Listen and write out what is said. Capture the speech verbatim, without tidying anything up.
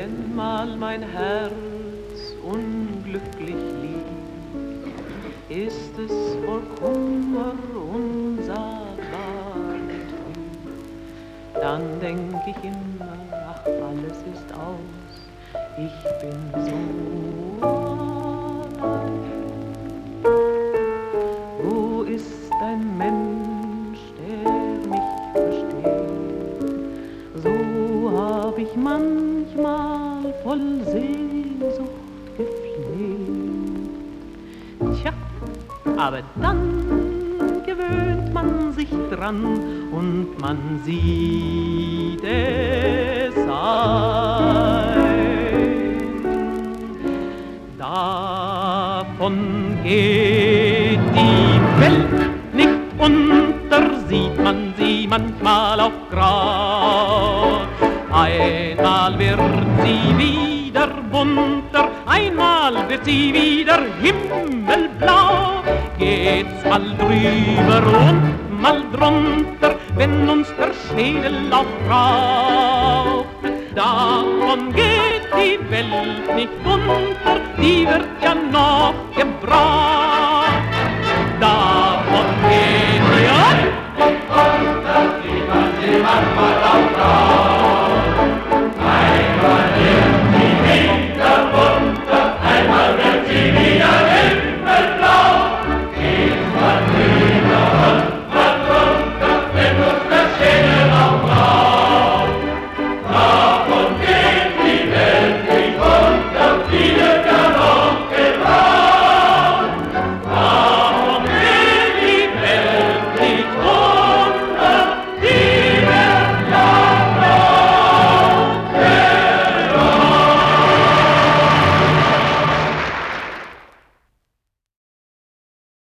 Wenn mal mein Herz unglücklich liegt, ist es voll Kummer unsagbar betrübt. Dann denk ich immer, ach, alles ist aus, ich bin so allein. Wo ist ein Mensch, der mich versteht? So hab ich manchmal voll Sehnsucht gepflegt. Tja, aber dann gewöhnt man sich dran und man sieht es ein. Davon geht die Welt nicht unter, sieht man sie manchmal auch grau. Einmal wird sie wieder bunter, einmal wird sie wieder himmelblau. Geht's mal drüber und mal drunter, wenn uns der Schädel auch raucht. Davon geht die Welt nicht unter, die wird ja noch gebraucht. Davon geht die Welt nicht unter, sieht man sie manchmal auch raucht.